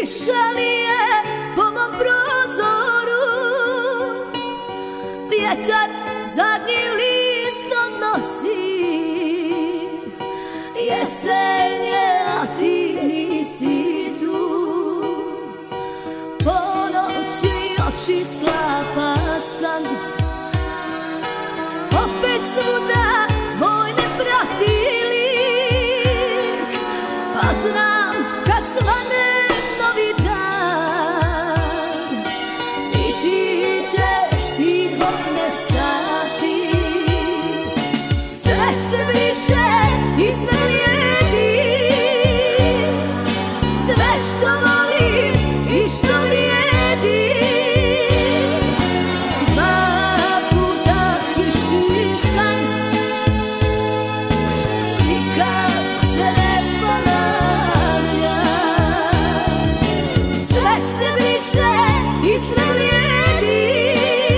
i šalije po mom prozoru. Vjetar zadnji list odnosi, jesen je, a ti nisi tu. Po noći oči sklapa san, opet svuda tvoj me prati lik. Pa znam kad svane novi dan i ti ćeš tiho nestati. Sve se briše i sve vrijedi, sve što volim i što vrijedi. Dva puta isti san, nikad se ne ponavlja. Sve se briše i sve vrijedi,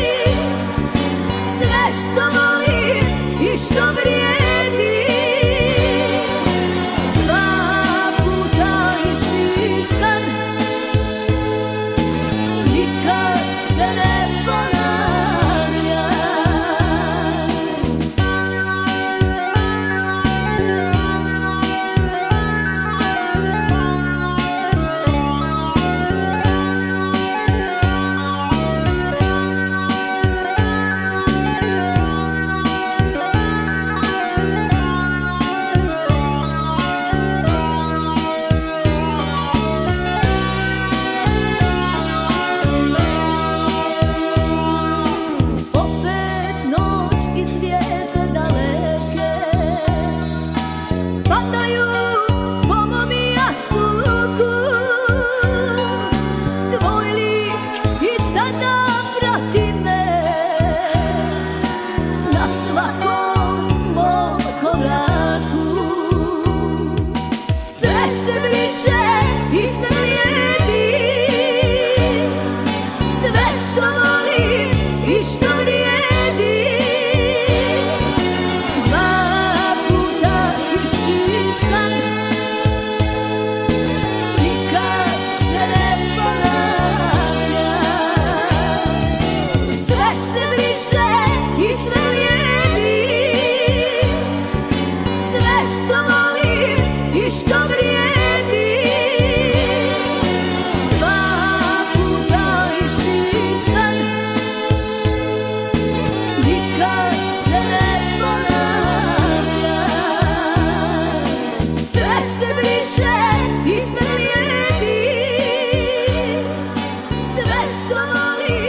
sve što volim i što vrijedi. Dva puta isti san, nikad se ne ponavlja. Opet noć i zvijezde daleke padaju po mom jastuku. Tvoj lik i sada prati me na svakom mom koraku. Sve se briše i sve vrijedi, sve što volim i što vrijedi. Dva puta isti san, nikad se ne ponavlja. Sve se briše i sve vrijedi, sve što volim i što vrijedi. Dva puta isti san, nikad se ne ponavlja. Sve se briše i sve vrijedi, sve što volim